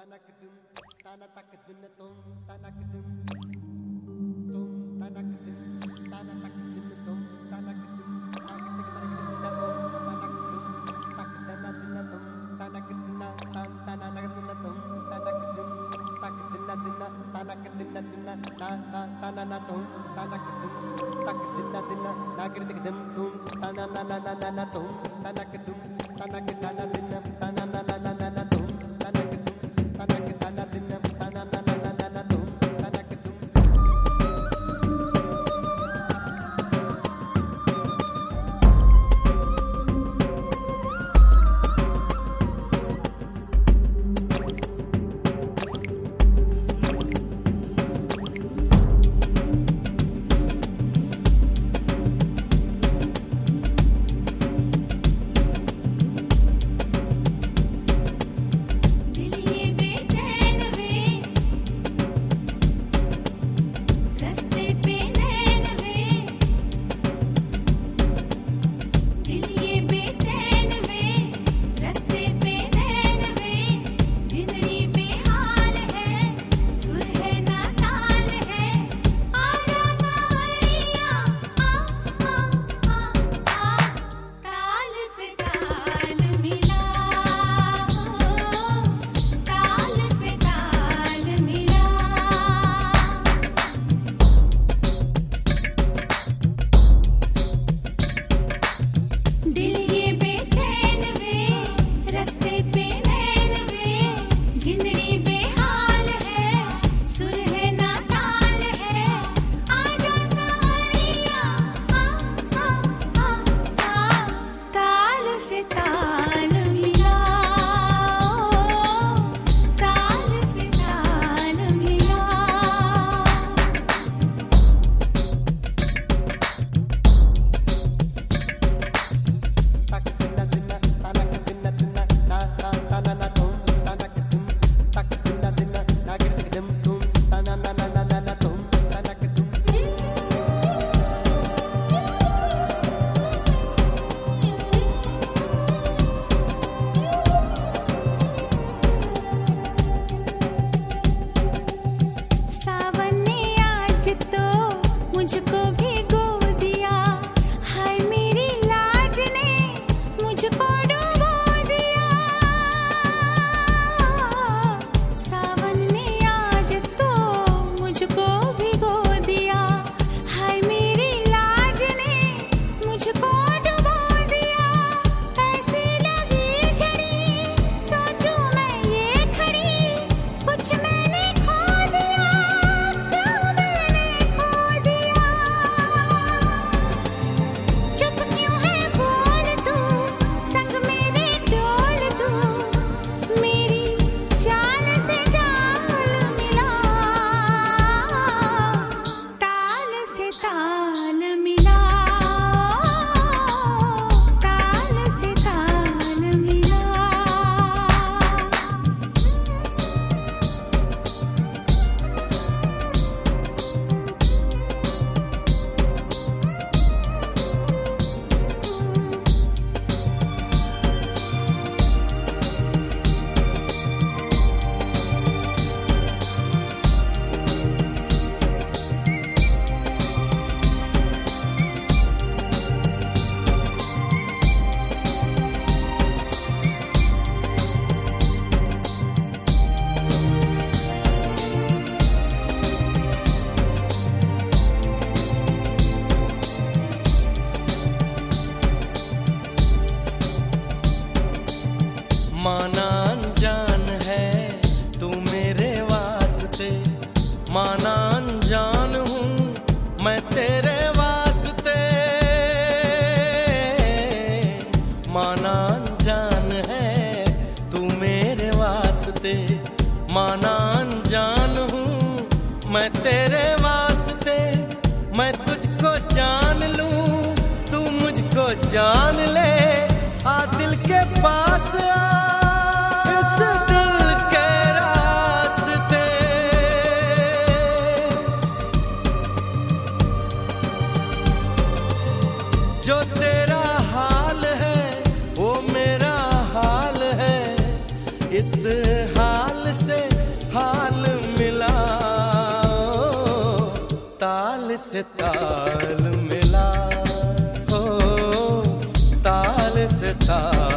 tanak dum tanatak dum tum tanak dum tum tanak dum tanatak dum tum tanak dum tanak dum tanak dum tak dana dana tum tanak dana tan tanak dana tum tanak dum tak dana dana tanak dana dana ta tanana tum tanak dum tak dana dana nagritik dum tum tanana nana tum tanak dum tanak dana dana tanana nana tum tanak dum tanak dana dana tanana nana tum tanak dum माना अनजान है तू मेरे वास्ते, माना अनजान हूँ मैं तेरे वास्ते। माना अनजान है तू मेरे वास्ते, माना अनजान हूँ मैं तेरे वास्ते। मैं तुझको जान लूँ तू मुझको जान ले, आ दिल के पास आ इस दिल के रास्ते। जो तेरा हाल है वो मेरा हाल है, इस हाल से से ताल मिला, हो ताल से ताल